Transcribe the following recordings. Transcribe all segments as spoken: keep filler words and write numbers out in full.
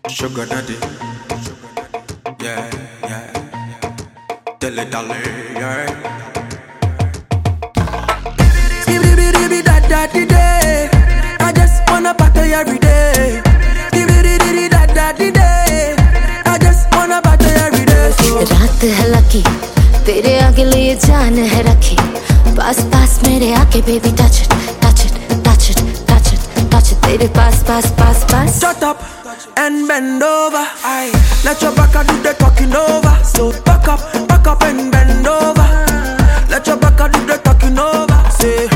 Sugar daddy, yeah, yeah. Tell it, darling, yeah. Skibidi dibi da da di day. I just wanna party every day. Skibidi da da di day. I just wanna party every day. रात है lucky, तेरे आगे लिए जान है रखी. पास पास मेरे आके baby touch it, touch it, touch it, touch it, touch it. तेरे पास पास पास पास. Shut up and bend over. Aye. Let your back do the talking over. So back up, back up and bend over. Let your back do the talking over. Say.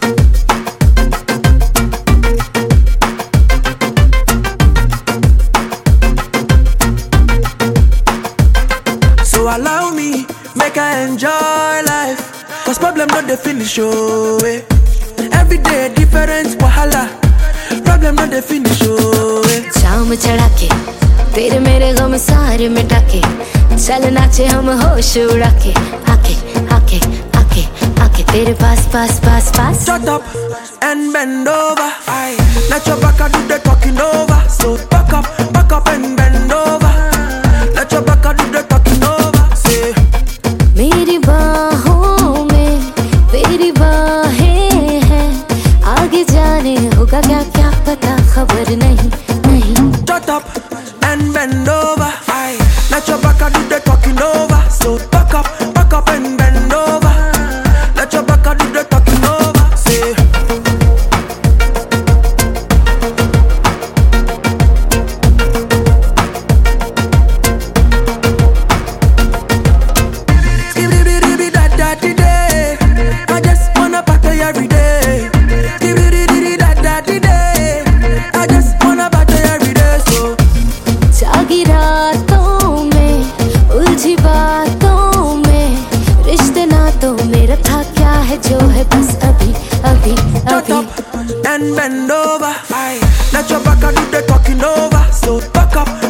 So allow me, make I enjoy life. Cause problem not the finish, oh eh. Every day different wahala. Problem not the finish, oh eh. शाम चढ़ा के तेरे मेरे गम सारे मिटा के चल नाचे हम होश उड़ा के आके आके आके आके तेरे पास पास पास पास. Shut up and bend over. Aye. Let your back do the talking over. So back up, back up and bend over. Let your back do the talking over. Say. मेरी बाहों में तेरी बाहें हैं, आगे जाने होगा क्या क्या पता खबर नहीं नहीं. Shut up and bend over. Aye. Let your back do the talking over. So back up, back up and bend over. Let your back do the talking over. Say. Skibidi da da di day. I just wanna party every day. Skibidi da da di day. I just wanna party every day. So. जागी रातों में उलझी बातों में रिश्ते नातों में रखा क्या है जो है बस अभी अभी Shut अभी. up and bend over. Aye. Let your back do the talking over. So back up,